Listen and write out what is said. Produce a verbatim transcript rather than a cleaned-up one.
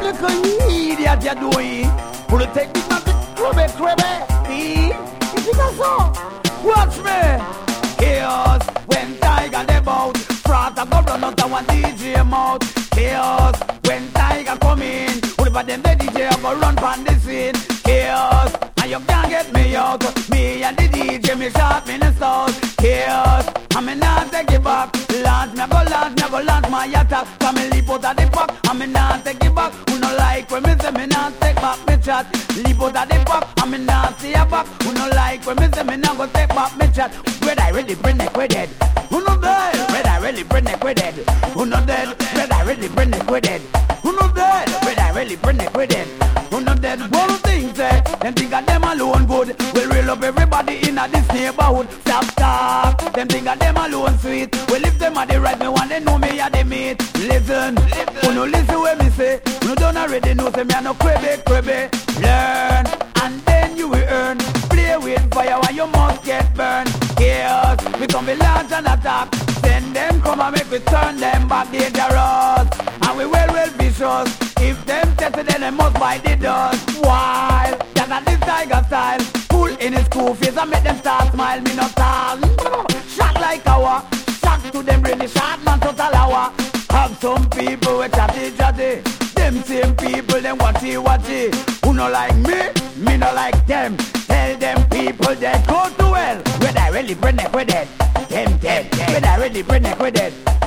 little idiot you're doing. Will you take this man to cribby, cribby? See? Is it a song? Watch me. Chaos when Tiger they bout. Frat a go run out of one D J mouth. Chaos when Tiger come in. Whatever them the D J a go run pan the scene. Chaos and you can't get me out. Me and the D J me shot me in the south. Chaos and me not take it back. Launch me go launch me go launch my attack. Come me leap out of the pack and me not take it back. Who no like when me say me not take back me chat. Leap out of the pack and me not see a back. Who no like when me say me not go take back me chat. Red I really bring it with it. Who no dead? Red I really bring it with it. Who no dead? Red I really bring it with it. Who no dead? Red I really bring it with it. Who no dead? One thing say, them think of them alone good. We'll reel up everybody in a this neighborhood. Stop talk. Them think of them alone sweet. Well if them are the right me want they know me are the meat. Listen, who no listen when me say. Who no don't already know say me a no cribby cribby. Learn and then you will earn. Play with fire and you must get burned. Chaos, we come be launch and attack. Send them come and make we turn them back dangerous. And we well well vicious. If them tested then they must bite the dust. Why? That's not this Tiger style. Pull in his cool face and make them start smile. Me not tall. Shot like our. Shock to them really shot man total hour. Have some people with chatty chatty. Them same people them watchy watchy. Who no like me, me no like them. Tell them people that go to hell. When I really bring it with it. Them, them, when I really bring it with it.